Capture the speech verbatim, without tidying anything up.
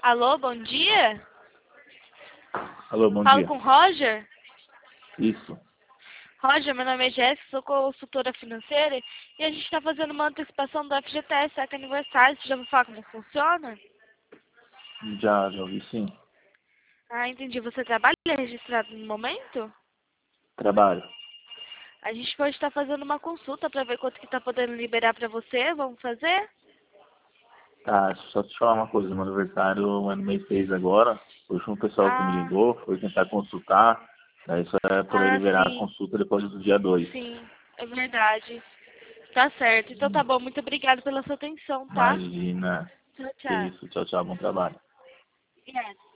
Alô, bom dia? Alô, bom Falo dia. com o Roger? Isso. Roger, meu nome é Jéssica, sou consultora financeira e a gente está fazendo uma antecipação do F G T S, que é aniversário. Você já ouviu falar como funciona? Já, já ouvi sim. Ah, entendi. Você trabalha registrado no momento? Trabalho. A gente pode estar fazendo uma consulta para ver quanto que está podendo liberar para você. Vamos fazer? Tá, só te falar uma coisa. Meu aniversário é no mês seis agora. Hoje um pessoal que me Ah, ligou foi tentar consultar. Daí só é por aí ah, liberar a sim, consulta depois do dia dois. sim, é verdade. Tá certo. Então tá bom. Muito obrigada pela sua atenção, tá? Imagina. Tchau, Que tchau. isso. Tchau, tchau. Bom trabalho. Yes.